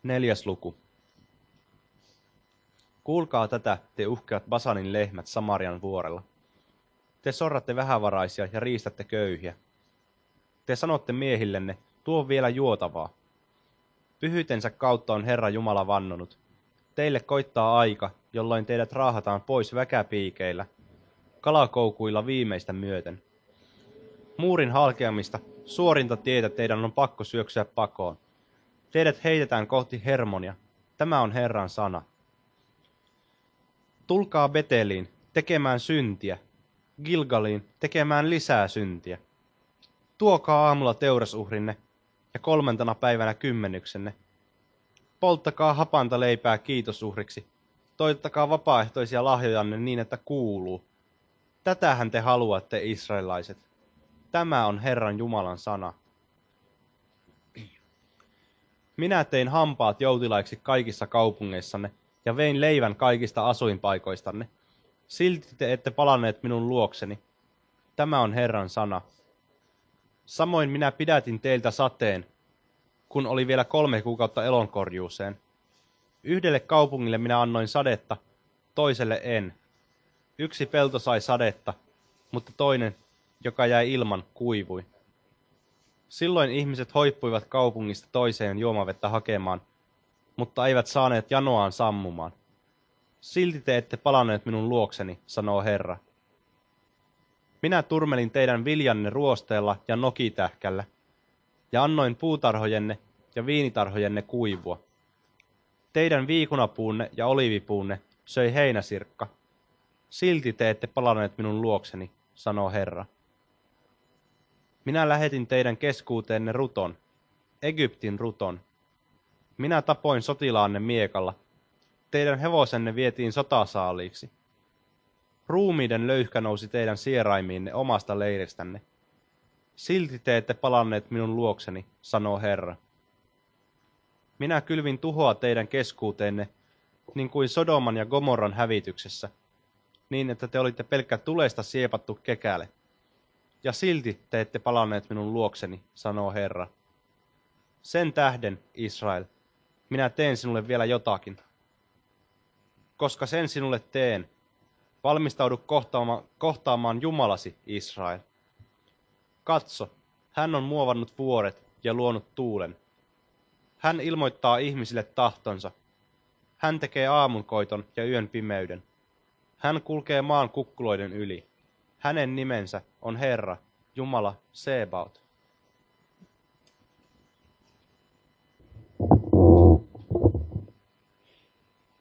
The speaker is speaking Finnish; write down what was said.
4. luku. Kuulkaa tätä, te uhkeat Basanin lehmät Samarian vuorella. Te sorratte vähävaraisia ja riistätte köyhiä. Te sanotte miehillenne, tuo vielä juotavaa. Pyhyytensä kautta on Herra Jumala vannonut. Teille koittaa aika, jolloin teidät raahataan pois väkäpiikeillä, kalakoukuilla viimeistä myöten. Muurin halkeamista, suorinta tietä teidän on pakko syöksyä pakoon. Teidät heitetään kohti Hermonia. Tämä on Herran sana. Tulkaa Beteliin tekemään syntiä, Gilgaliin tekemään lisää syntiä. Tuokaa aamulla teurasuhrinne ja 3. päivänä kymmenyksenne. Polttakaa hapanta leipää kiitosuhriksi. Toivottakaa vapaaehtoisia lahjojanne niin, että kuuluu. Tätähän te haluatte, israelaiset. Tämä on Herran Jumalan sana. Minä tein hampaat joutilaiksi kaikissa kaupungeissanne ja vein leivän kaikista asuinpaikoistanne. Silti te ette palanneet minun luokseni. Tämä on Herran sana. Samoin minä pidätin teiltä sateen, kun oli vielä 3 kuukautta elonkorjuuseen. Yhdelle kaupungille minä annoin sadetta, toiselle en. Yksi pelto sai sadetta, mutta toinen, joka jäi ilman, kuivui. Silloin ihmiset hoippuivat kaupungista toiseen juomavettä hakemaan, mutta eivät saaneet janoaan sammumaan. Silti te ette palanneet minun luokseni, sanoo Herra. Minä turmelin teidän viljanne ruosteella ja nokitähkällä, ja annoin puutarhojenne ja viinitarhojenne kuivua. Teidän viikunapuunne ja oliivipuunne söi heinäsirkka. Silti te ette palanneet minun luokseni, sanoo Herra. Minä lähetin teidän keskuuteenne ruton, Egyptin ruton. Minä tapoin sotilaanne miekalla. Teidän hevosenne vietiin sotasaaliiksi. Ruumiiden löyhkä nousi teidän sieraimiinne omasta leiristänne. Silti te ette palanneet minun luokseni, sanoo Herra. Minä kylvin tuhoa teidän keskuuteenne, niin kuin Sodoman ja Gomorran hävityksessä, niin että te olitte pelkkä tulesta siepattu kekäle. Ja silti te ette palanneet minun luokseni, sanoo Herra. Sen tähden, Israel, minä teen sinulle vielä jotakin. Koska sen sinulle teen, valmistaudu kohtaamaan Jumalasi, Israel. Katso, hän on muovannut vuoret ja luonut tuulen. Hän ilmoittaa ihmisille tahtonsa. Hän tekee aamunkoiton ja yön pimeyden. Hän kulkee maan kukkuloiden yli. Hänen nimensä on Herra, Jumala Sebaot.